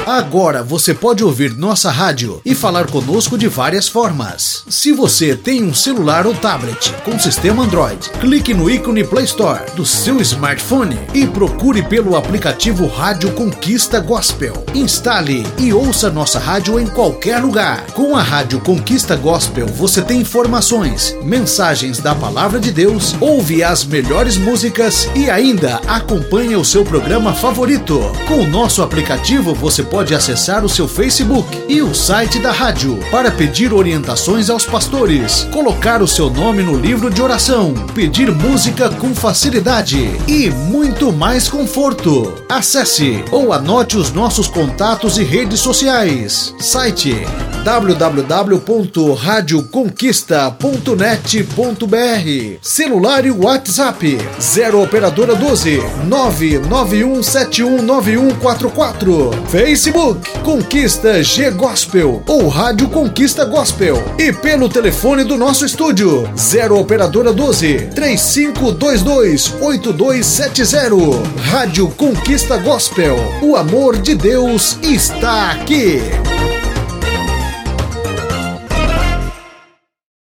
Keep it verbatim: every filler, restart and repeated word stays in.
Agora você pode ouvir nossa rádio e falar conosco de várias formas. Se você tem um celular ou tablet com sistema Android, clique no ícone Play Store do seu smartphone e procure pelo aplicativo Rádio Conquista Gospel. Instale e ouça nossa rádio em qualquer lugar. Com a Rádio Conquista Gospel você tem informações, mensagens da Palavra de Deus, ouve as melhores músicas e ainda acompanha o seu programa favorito. Com o nosso aplicativo você pode acessar o seu Facebook e o site da rádio para pedir orientações aos pastores, colocar o seu nome no livro de oração, pedir música com facilidade e muito mais conforto. Acesse ou anote os nossos contatos e redes sociais. Site w w w ponto rádio conquista ponto net ponto b r. Celular e WhatsApp zero operadora doze nove nove um sete um nove um quatro quatro. Facebook Conquista G Gospel ou Rádio Conquista Gospel. E pelo telefone do nosso estúdio zero operadora doze três cinco dois dois oito dois sete zero. Rádio Conquista Gospel. O amor de Deus está aqui.